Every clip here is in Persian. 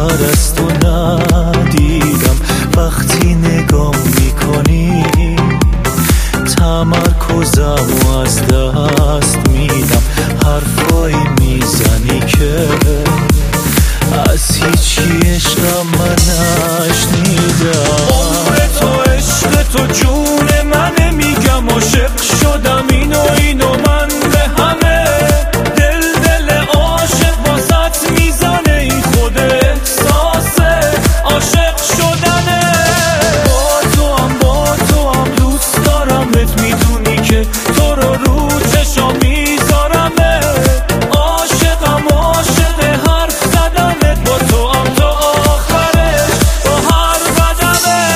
خبر از تو ندیدم. وقتی نگاه میکنی تمرکزم از دست میدم. حرفایی میزنی که از هیچی عشقم من نشنیدم. عمر تو عشق تو جون منه، میگم عاشق شدم اینو من به همه. دل عاشق واسط میزنه، این خود احساسه عاشق شدنه. با تو هم دوست دارمت، میدونی که تو رو چشام میذارمه. عاشقم عاشق حرف زدنت، با تو هم تا آخرش با هر بدنه.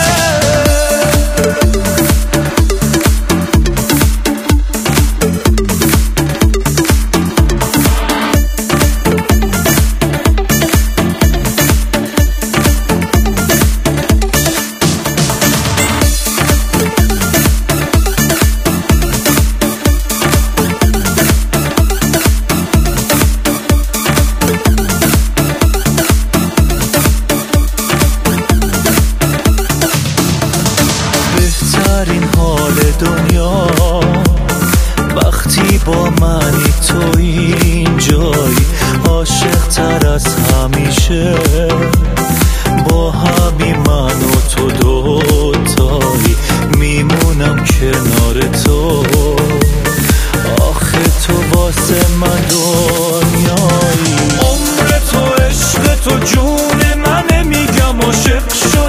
بهترین حال دنیا وقتی با منی، تو اینجایی. عاشق تر از همیشه با همین من و تو دوتایی. میمونم کنار تو، آخه تو واسه من دنیایی. عمر تو عشق تو جون منه، میگم عاشق شدم